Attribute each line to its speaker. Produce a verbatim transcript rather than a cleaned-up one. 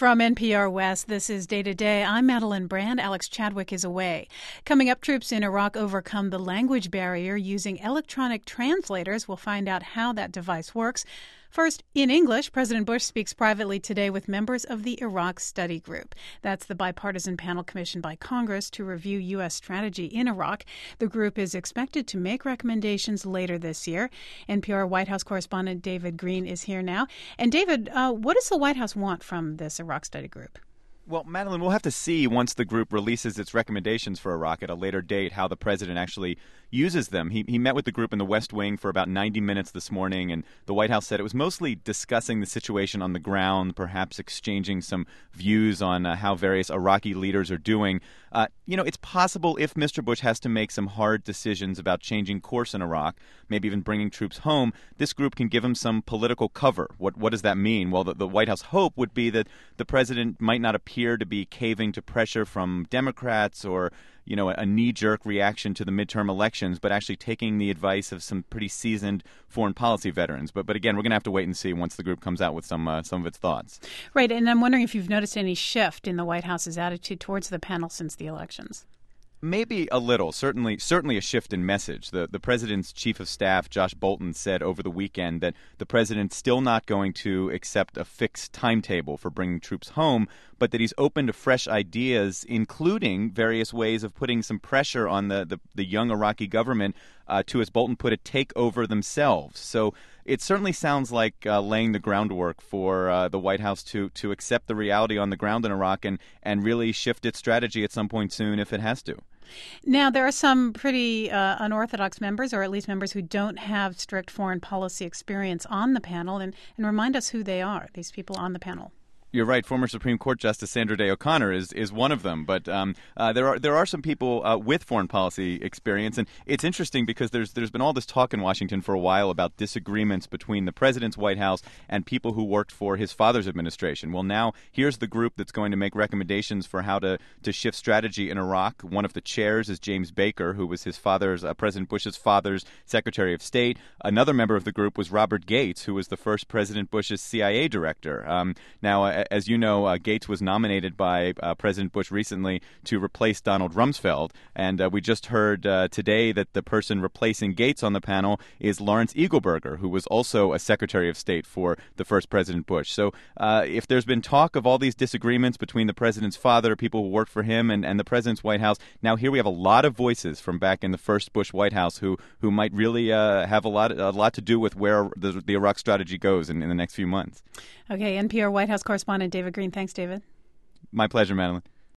Speaker 1: From N P R West, this is Day to Day. I'm Madeline Brand. Alex Chadwick is away. Coming up, troops in Iraq overcome the language barrier using electronic translators. We'll find out how that device works. First, in English, President Bush speaks privately today with members of the Iraq Study Group. That's the bipartisan panel commissioned by Congress to review U S strategy in Iraq. The group is expected to make recommendations later this year. N P R White House correspondent David Green is here now. And David, uh, what does the White House want from this Iraq Study Group?
Speaker 2: Well, Madeline, we'll have to see once the group releases its recommendations for Iraq at a later date how the president actually uses them. He he met with the group in the West Wing for about ninety minutes this morning, and the White House said it was mostly discussing the situation on the ground, perhaps exchanging some views on uh, how various Iraqi leaders are doing. Uh, you know, it's possible if Mister Bush has to make some hard decisions about changing course in Iraq, maybe even bringing troops home, this group can give him some political cover. What what does that mean? Well, the, the White House hope would be that the president might not appear to be caving to pressure from Democrats or, you know, a knee-jerk reaction to the midterm elections, but actually taking the advice of some pretty seasoned foreign policy veterans. But but again, we're going to have to wait and see once the group comes out with some uh, some of its thoughts.
Speaker 1: Right, and I'm wondering if you've noticed any shift in the White House's attitude towards the panel since the elections.
Speaker 2: Maybe a little, certainly certainly a shift in message. The the president's chief of staff, Josh Bolten, said over the weekend that the president's still not going to accept a fixed timetable for bringing troops home, but that he's open to fresh ideas, including various ways of putting some pressure on the, the, the young Iraqi government uh, to, as Bolton put it, take over themselves. So it certainly sounds like uh, laying the groundwork for uh, the White House to to accept the reality on the ground in Iraq and, and really shift its strategy at some point soon if it has to.
Speaker 1: Now, there are some pretty uh, unorthodox members, or at least members who don't have strict foreign policy experience on the panel, and, and remind us who they are, these people on the panel.
Speaker 2: You're right. Former Supreme Court Justice Sandra Day O'Connor is, is one of them. But um, uh, there are there are some people uh, with foreign policy experience, and it's interesting because there's there's been all this talk in Washington for a while about disagreements between the president's White House and people who worked for his father's administration. Well, now here's the group that's going to make recommendations for how to, to shift strategy in Iraq. One of the chairs is James Baker, who was his father's uh, President Bush's father's Secretary of State. Another member of the group was Robert Gates, who was the first President Bush's C I A director. Um, now. Uh, As you know, uh, Gates was nominated by uh, President Bush recently to replace Donald Rumsfeld. And uh, we just heard uh, today that the person replacing Gates on the panel is Lawrence Eagleburger, who was also a Secretary of State for the first President Bush. So uh, if there's been talk of all these disagreements between the president's father, people who worked for him, and, and the president's White House, now here we have a lot of voices from back in the first Bush White House who who might really uh, have a lot a lot to do with where the, the Iraq strategy goes in, in the next few months.
Speaker 1: Okay, N P R White House correspondent David Green. Thanks, David.
Speaker 2: My pleasure, Madeline.